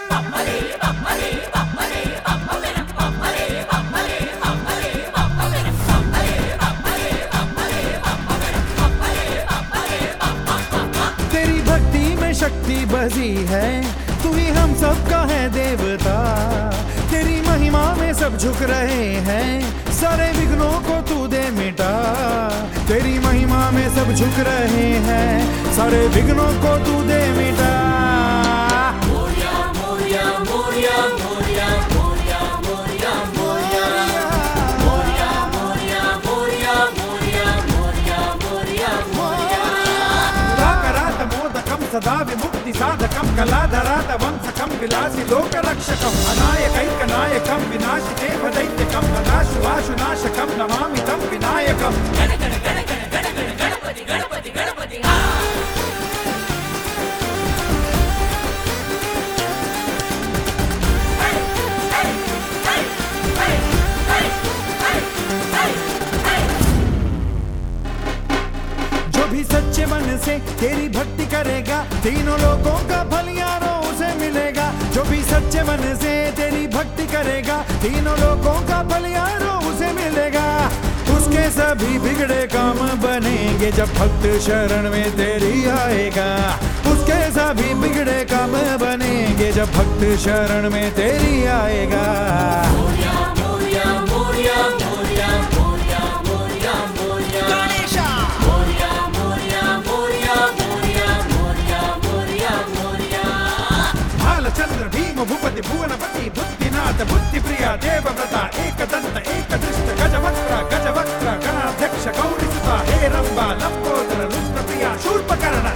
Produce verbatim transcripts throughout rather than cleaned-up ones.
तेरी भक्ति में शक्ति बसी है, तू ही हम सबका है देवता। तेरी महिमा में सब झुक रहे हैं, सारे विघ्नों को तू दे मिटा। तेरी महिमा में सब झुक रहे हैं, सारे विघ्नों को तू दे मिटा। मोरया मोरया मोरया मोरया मोरया मोरया मोरया मोरया मोरया मोरया मोरया मोरया मोरया मोरया राकरात मोदकं सदा विमुक्ति साधकं कलाधरात वंशकं विलासी लोकरक्षकं अनायकैकनायकं विनाशितेह दैत्यकं सदाशिवाशुनाशकं नमामि तं विनायकम्। गण गण गण गण गण गण गणपति गणपति गणपति हा। जो भी सच्चे मन से तेरी भक्ति करेगा, तीनों लोगों का फल यारों उसे मिलेगा। जो भी सच्चे मन से तेरी भक्ति करेगा, तीनों लोगों का फल यारों उसे मिलेगा। उसके सभी बिगड़े काम बनेंगे जब भक्त शरण में तेरी आएगा। उसके सभी बिगड़े काम बनेंगे जब भक्त शरण में तेरी आएगा। मोरया मोरया मोरया मोरया मोरया मोरया मोरया गणेशा मोरया मोरया मोरया मोरया मोरया मोरया मोरया भालचंद्र भीम भूपति भुवनपति बुद्धिनाथ बुद्धिप्रिया देवव्रता एकदंत एकदृष्ट गजवक्त्र गजवक्त्र गणाध्यक्ष गौरीसुता हे रंबा लंबोदर रुद्रप्रिया शूर्पकर्ण।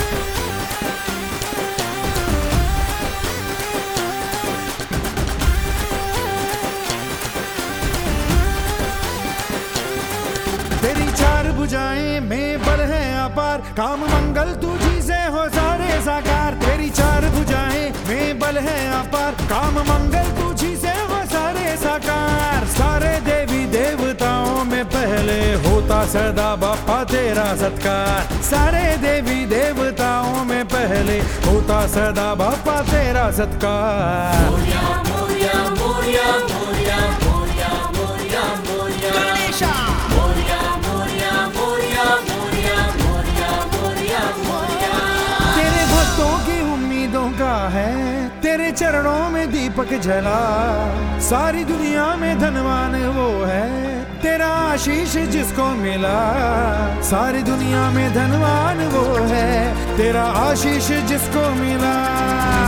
तेरी चार भुजाएं में बल है अपार, काम मंगल तुझी से हो सारे साकार। तेरी चार भुजाएं में बल है अपार, काम मंगल तुझी से हो सारे साकार। सारे देवी देवताओं में पहले होता सदा बापा तेरा सत्कार। सारे देवी देवताओं में पहले होता सदा बापा तेरा सत्कार। मोरया मोरया मोरया मोरया मोरया मोरया मोरया गणेशा मोरया मोरया मोरया मोरया मोरया मोरया मोरया तेरे भक्तों की उम्मीदों का है तेरे चरणों में दीपक जला। सारी दुनिया में धनवान वो है तेरा आशीष जिसको मिला। सारी दुनिया में धनवान वो है तेरा आशीष जिसको मिला।